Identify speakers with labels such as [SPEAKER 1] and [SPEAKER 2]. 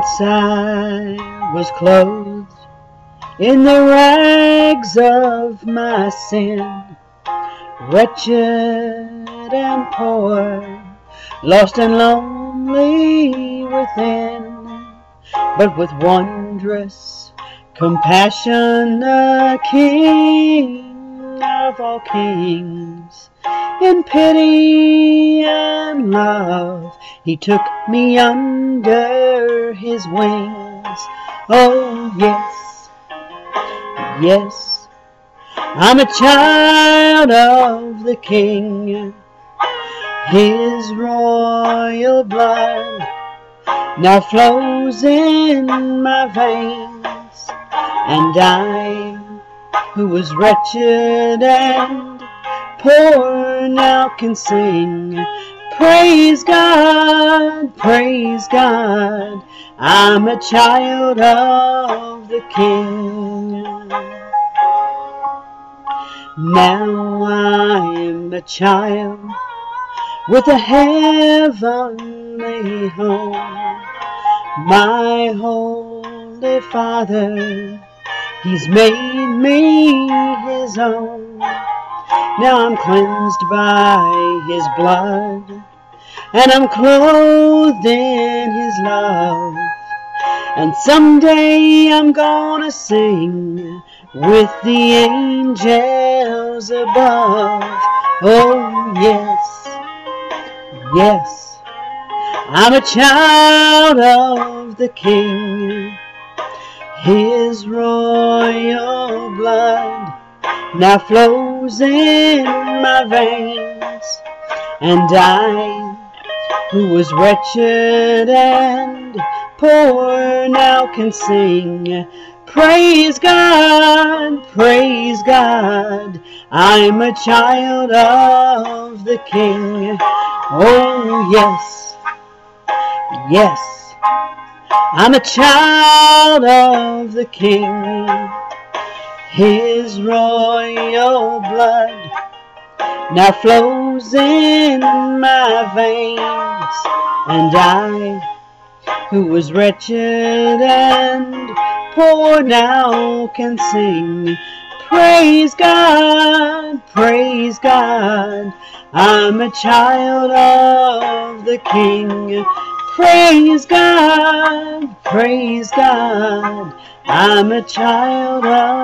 [SPEAKER 1] Once I was clothed in the rags of my sin, wretched and poor, lost and lonely within. But with wondrous compassion, the King of all kings, in pity and love, He took me under His wings. Oh yes, yes, I'm a child of the King. His royal blood now flows in my veins, and I, who was wretched and poor, now can sing, praise God, praise God, I'm a child of the King. Now I'm a child with a heavenly home. My Holy Father, He's made me His own. Now I'm cleansed by His blood, and I'm clothed in His love. And someday I'm gonna sing with the angels above. Oh yes, yes, I'm a child of the King. His royal blood now flows in my veins, and I, who was wretched and poor, now can sing, praise God, praise God, I'm a child of the King. Oh yes, yes, I'm a child of the King. His royal blood now flows in my veins, and I, who was wretched and poor, now can sing, praise God, praise God, I'm a child of the King. Praise God, I'm a child of